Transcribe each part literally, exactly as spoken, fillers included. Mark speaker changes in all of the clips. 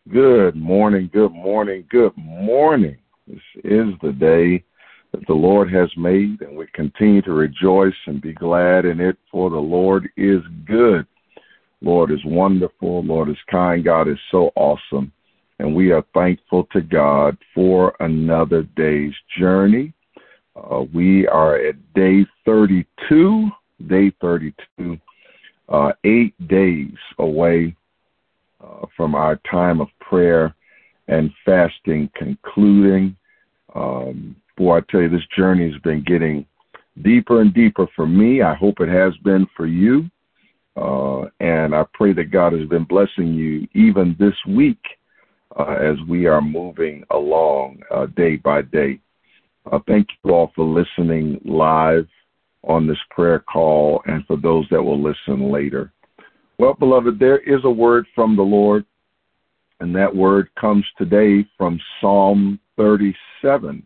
Speaker 1: Good morning, good morning, good morning. This is the day that the Lord has made, and we continue to rejoice and be glad in it, for the Lord is good. Lord is wonderful. Lord is kind. God is so awesome. And we are thankful to God for another day's journey. Uh, we are at day thirty-two, day thirty-two, uh, eight days away uh, from our time of prayer and fasting concluding. Um, boy, I tell you, this journey has been getting deeper and deeper for me. I hope it has been for you. Uh, and I pray that God has been blessing you even this week uh, as we are moving along uh, day by day. Uh, thank you all for listening live on this prayer call and for those that will listen later. Well, beloved, there is a word from the Lord, and that word comes today from Psalm thirty-seven.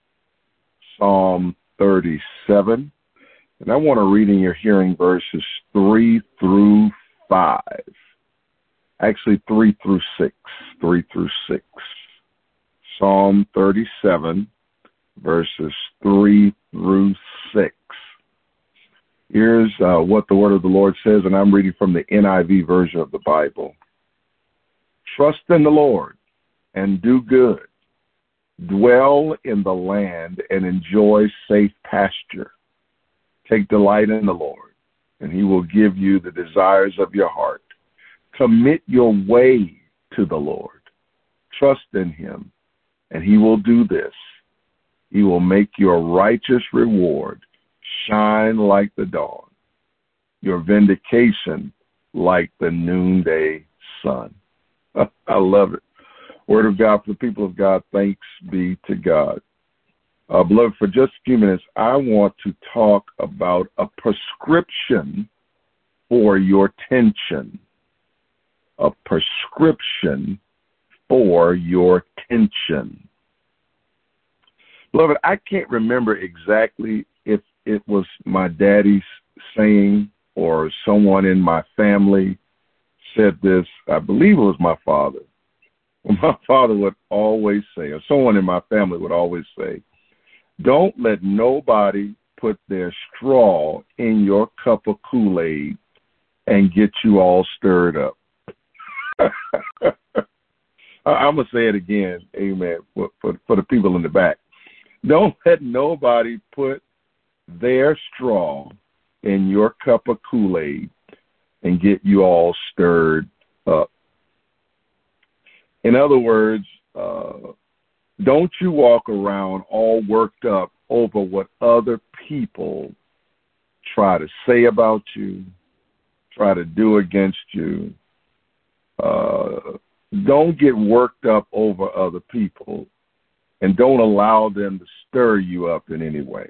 Speaker 1: Psalm thirty-seven. And I want to read in your hearing verses three through five. Actually, three through six. Three through six. Psalm thirty-seven, verses three through six. Here's uh, what the word of the Lord says, and I'm reading from the N I V version of the Bible. Trust in the Lord and do good. Dwell in the land and enjoy safe pasture. Take delight in the Lord, and he will give you the desires of your heart. Commit your way to the Lord. Trust in him, and he will do this. He will make your righteous reward shine like the dawn, your vindication like the noonday sun. I love it. Word of God for the people of God. Thanks be to God. Uh, beloved, for just a few minutes, I want to talk about a prescription for your tension. A prescription for your tension. Beloved, I can't remember exactly if it was my daddy's saying or someone in my family said this. I believe it was my father. My father would always say, or someone in my family would always say, don't let nobody put their straw in your cup of Kool-Aid and get you all stirred up. I'm going to say it again, amen, for, for, for the people in the back. Don't let nobody put their straw in your cup of Kool-Aid and get you all stirred up. In other words, uh, don't you walk around all worked up over what other people try to say about you, try to do against you. Uh, don't get worked up over other people, and don't allow them to stir you up in any way.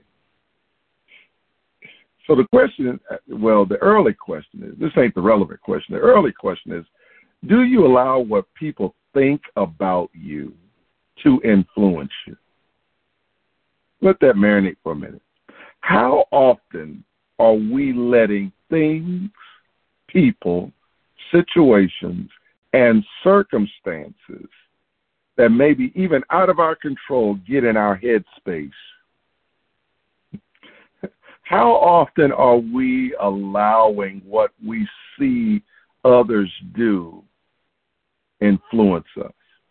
Speaker 1: So the question, well, the early question is, this ain't the relevant question. The early question is, do you allow what people think about you to influence you? Let that marinate for a minute. How often are we letting things, people, situations, and circumstances that may be even out of our control get in our headspace? How often are we allowing what we see others do influence us?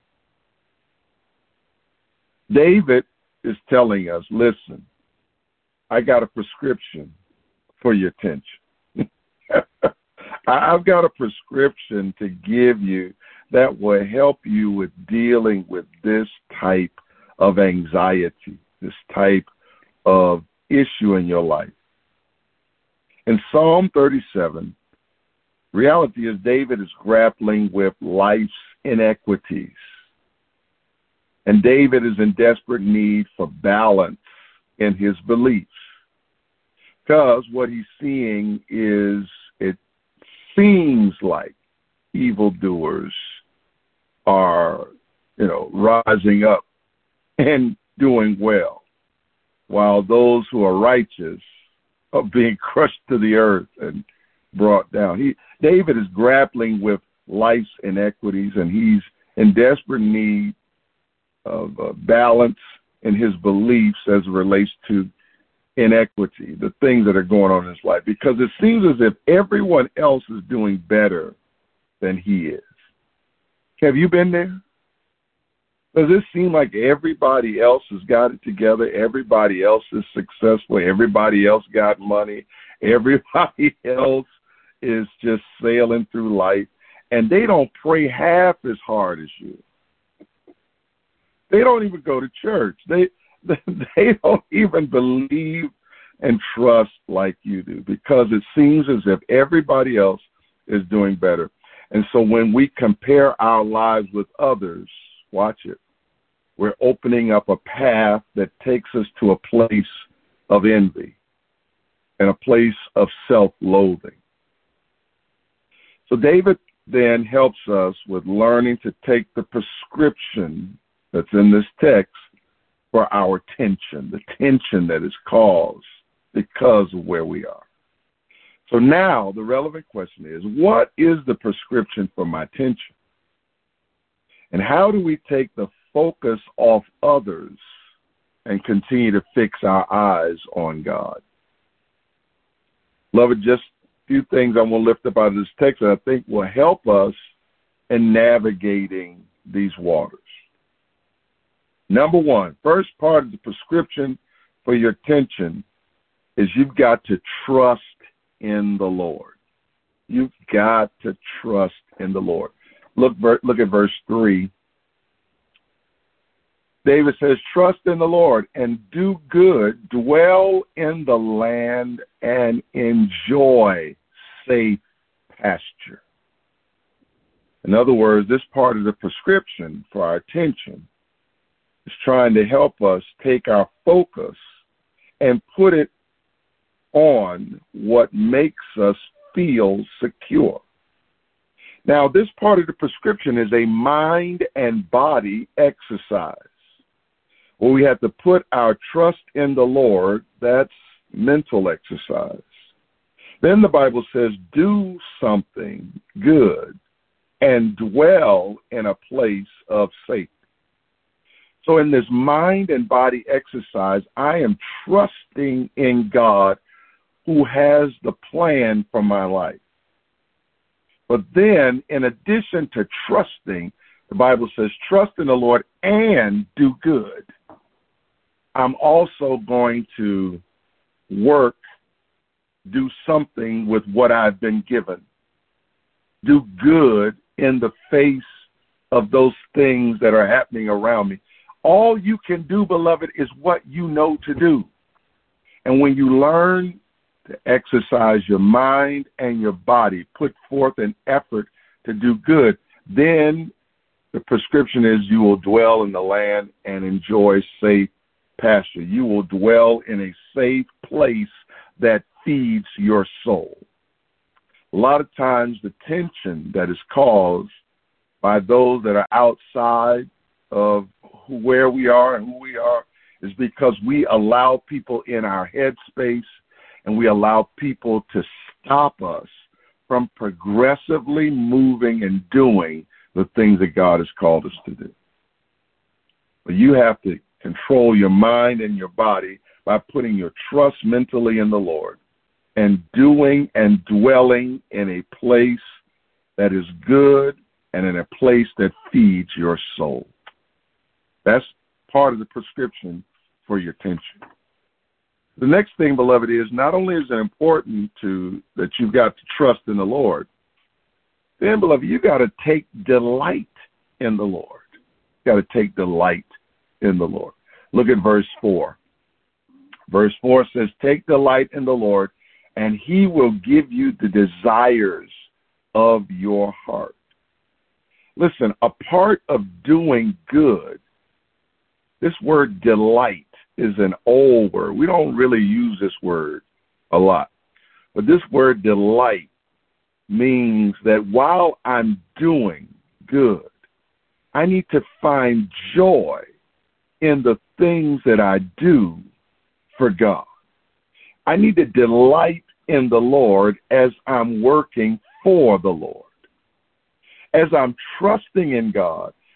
Speaker 1: David is telling us, listen, I got a prescription for your tension. I've got a prescription to give you that will help you with dealing with this type of anxiety, this type of issue in your life. In Psalm thirty-seven, reality is David is grappling with life's inequities. And David is in desperate need for balance in his beliefs. Because what he's seeing is, it seems like evildoers are, you know, rising up and doing well, while those who are righteous are being crushed to the earth and brought down. He, David is grappling with life's inequities, and he's in desperate need of uh, balance in his beliefs as it relates to inequity, the things that are going on in his life, because it seems as if everyone else is doing better than he is. Have you been there? Does it seem like everybody else has got it together? Everybody else is successful. Everybody else got money. Everybody else is just sailing through life, and they don't pray half as hard as you. They don't even go to church. They they don't even believe and trust like you do, because it seems as if everybody else is doing better. And so when we compare our lives with others, watch it, we're opening up a path that takes us to a place of envy and a place of self-loathing. So David then helps us with learning to take the prescription that's in this text for our tension, the tension that is caused because of where we are. So now the relevant question is, what is the prescription for my tension? And how do we take the focus off others and continue to fix our eyes on God? Beloved, just a few things I want to lift up out of this text that I think will help us in navigating these waters. Number one, first part of the prescription for your tension is you've got to trust in the Lord. You've got to trust in the Lord. Look, look at verse three. David says, trust in the Lord and do good, dwell in the land and enjoy safe pasture. In other words, this part of the prescription for our attention is trying to help us take our focus and put it on what makes us feel secure. Now, this part of the prescription is a mind and body exercise, where we have to put our trust in the Lord. That's mental exercise. Then the Bible says, do something good and dwell in a place of safety. So in this mind and body exercise, I am trusting in God, who has the plan for my life. But then, in addition to trusting, the Bible says, trust in the Lord and do good. I'm also going to work, do something with what I've been given. Do good in the face of those things that are happening around me. All you can do, beloved, is what you know to do. And when you learn to exercise your mind and your body, put forth an effort to do good, then the prescription is you will dwell in the land and enjoy safe pasture. You will dwell in a safe place that feeds your soul. A lot of times the tension that is caused by those that are outside of where we are and who we are is because we allow people in our headspace and we allow people to stop us from progressively moving and doing the things that God has called us to do. But you have to control your mind and your body by putting your trust mentally in the Lord and doing and dwelling in a place that is good and in a place that feeds your soul. That's part of the prescription for your tension. The next thing, beloved, is not only is it important to that you've got to trust in the Lord, then, beloved, you've got to take delight in the Lord. You've got to take delight in the Lord. Look at verse four. Verse four says, take delight in the Lord, and he will give you the desires of your heart. Listen, a part of doing good, this word delight is an old word. We don't really use this word a lot. But this word delight means that while I'm doing good, I need to find joy in the things that I do for God. I need to delight in the Lord as I'm working for the Lord. As I'm trusting in God,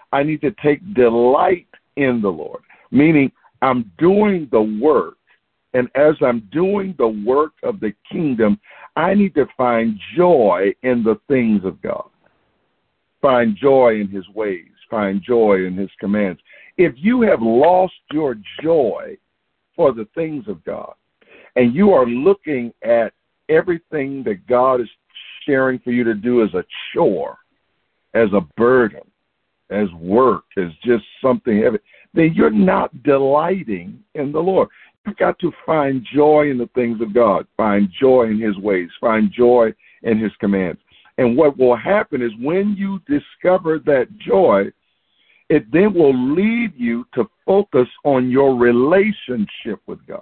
Speaker 1: I need to take delight in the Lord, meaning I'm doing the work. And as I'm doing the work of the kingdom, I need to find joy in the things of God. Find joy in his ways. Find joy in his commands. If you have lost your joy for the things of God, and you are looking at everything that God is sharing for you to do as a chore, as a burden, as work, as just something heavy, then you're not delighting in the Lord. You've got to find joy in the things of God, find joy in his ways, find joy in his commands. And what will happen is when you discover that joy, it then will lead you to focus on your relationship with God.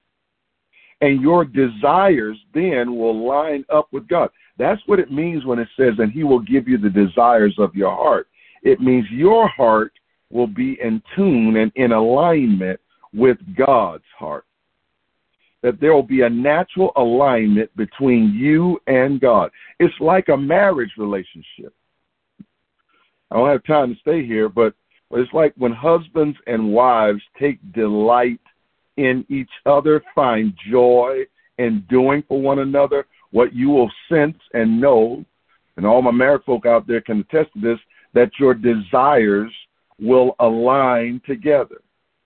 Speaker 1: And your desires then will line up with God. That's what it means when it says, and he will give you the desires of your heart. It means your heart will be in tune and in alignment with God's heart. That there will be a natural alignment between you and God. It's like a marriage relationship. I don't have time to stay here, but it's like when husbands and wives take delight in each other, find joy in doing for one another, what you will sense and know, and all my married folk out there can attest to this, that your desires will align together.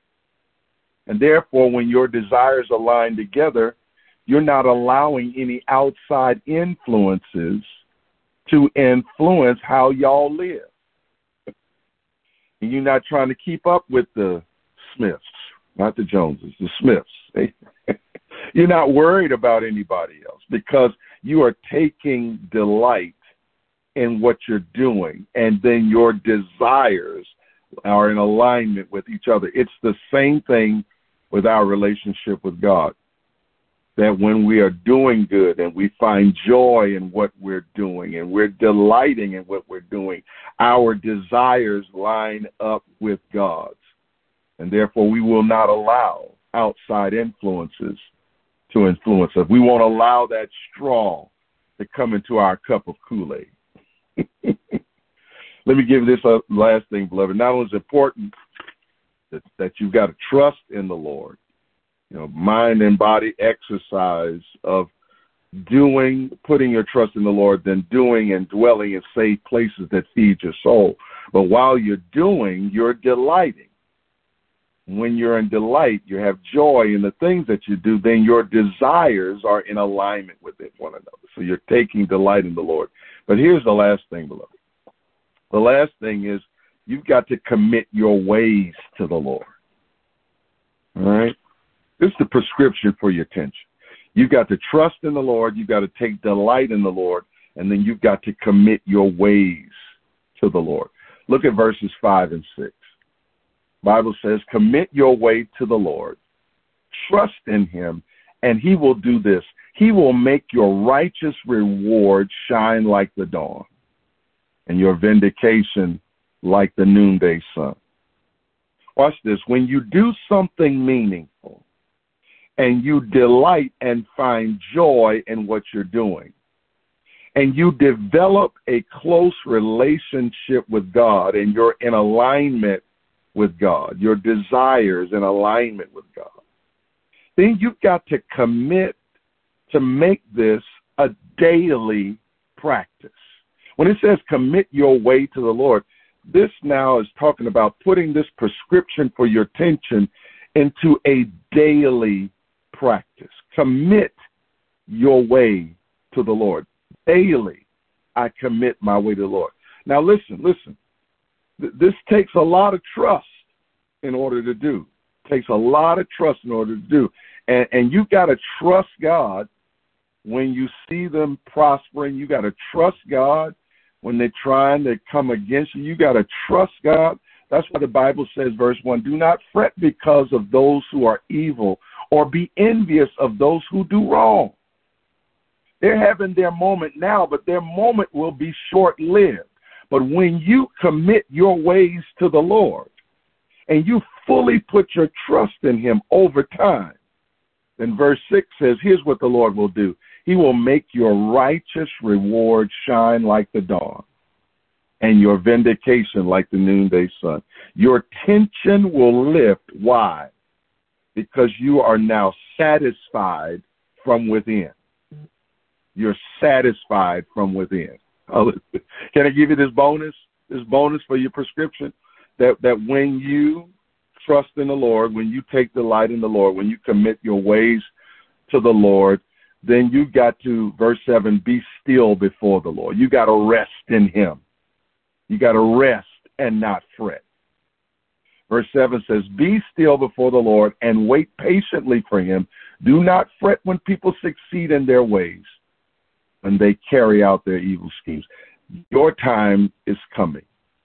Speaker 1: And therefore, when your desires align together, you're not allowing any outside influences to influence how y'all live. And you're not trying to keep up with the Smiths, not the Joneses, the Smiths. You're not worried about anybody else because you are taking delight in what you're doing, and then your desires are in alignment with each other. It's the same thing with our relationship with God, that when we are doing good and we find joy in what we're doing and we're delighting in what we're doing, our desires line up with God's. And therefore, we will not allow outside influences to influence us. We won't allow that straw to come into our cup of Kool-Aid. Let me give this a last thing, beloved. Not only is it important that, that you've got to trust in the Lord, you know, mind and body exercise of doing, putting your trust in the Lord, then doing and dwelling in safe places that feed your soul. But while you're doing, you're delighting. When you're in delight, you have joy in the things that you do, then your desires are in alignment with it, one another. So you're taking delight in the Lord. But here's the last thing, beloved. The last thing is you've got to commit your ways to the Lord. All right? This is the prescription for your attention. You've got to trust in the Lord. You've got to take delight in the Lord. And then you've got to commit your ways to the Lord. Look at verses five and six. Bible says, commit your way to the Lord. Trust in him, and he will do this. He will make your righteous reward shine like the dawn, and your vindication like the noonday sun. Watch this. When you do something meaningful, and you delight and find joy in what you're doing, and you develop a close relationship with God, and you're in alignment with God, your desires in alignment with God, then you've got to commit to make this a daily practice. When it says commit your way to the Lord, this now is talking about putting this prescription for your attention into a daily practice. Commit your way to the Lord. Daily, I commit my way to the Lord. Now listen, listen. This takes a lot of trust in order to do. It takes a lot of trust in order to do. And, and you've got to trust God when you see them prospering. You got to trust God when they're trying to come against you. You got to trust God. That's why the Bible says, verse one, do not fret because of those who are evil, or be envious of those who do wrong. They're having their moment now, but their moment will be short-lived. But when you commit your ways to the Lord and you fully put your trust in him over time, then verse six says, here's what the Lord will do. He will make your righteous reward shine like the dawn, and your vindication like the noonday sun. Your tension will lift. Why? Because you are now satisfied from within. You're satisfied from within. Can I give you this bonus? This bonus for your prescription? That, that when you trust in the Lord, when you take delight in the Lord, when you commit your ways to the Lord, then you got to, verse seven, be still before the Lord. You got to rest in him. You got to rest and not fret. Verse seven says, be still before the Lord and wait patiently for him. Do not fret when people succeed in their ways and they carry out their evil schemes. Your time is coming.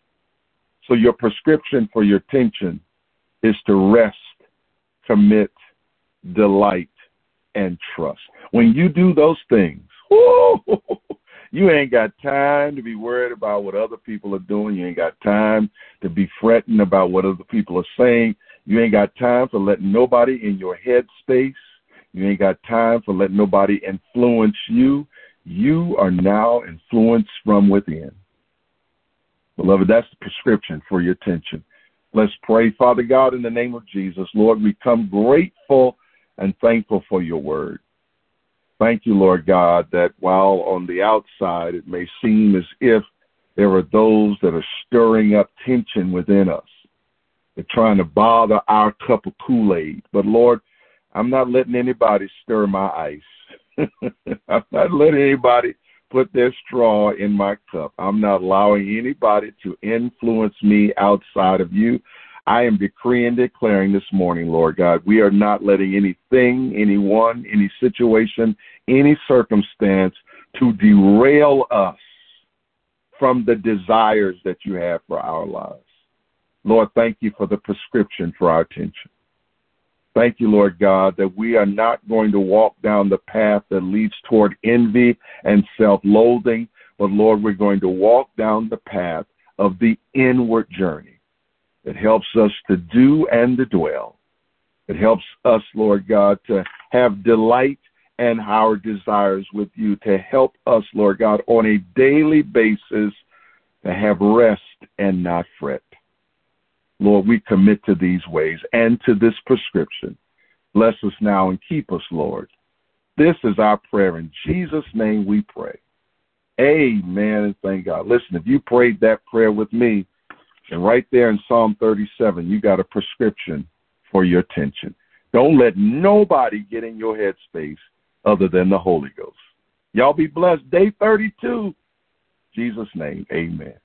Speaker 1: So your prescription for your tension is to rest, commit, delight, and trust. When you do those things, whoo, you ain't got time to be worried about what other people are doing. You ain't got time to be fretting about what other people are saying. You ain't got time for letting nobody in your head space. You ain't got time for letting nobody influence you. You are now influenced from within. Beloved, that's the prescription for your tension. Let's pray. Father God, in the name of Jesus, Lord, we come grateful and thankful for your word. Thank you, Lord God, that while on the outside it may seem as if there are those that are stirring up tension within us. They're trying to bother our cup of Kool-Aid. But, Lord, I'm not letting anybody stir my ice. I'm not letting anybody put their straw in my cup. I'm not allowing anybody to influence me outside of you. I am decreeing and declaring this morning, Lord God, we are not letting anything, anyone, any situation, any circumstance to derail us from the desires that you have for our lives. Lord, thank you for the prescription for our attention. Thank you, Lord God, that we are not going to walk down the path that leads toward envy and self-loathing, but, Lord, we're going to walk down the path of the inward journey. It helps us to do and to dwell. It helps us, Lord God, to have delight and our desires with you, to help us, Lord God, on a daily basis to have rest and not fret. Lord, we commit to these ways and to this prescription. Bless us now and keep us, Lord. This is our prayer. In Jesus' name we pray. Amen and thank God. Listen, if you prayed that prayer with me, and right there in Psalm thirty-seven, you got a prescription for your tension. Don't let nobody get in your headspace other than the Holy Ghost. Y'all be blessed. Day thirty-two. In Jesus' name, amen.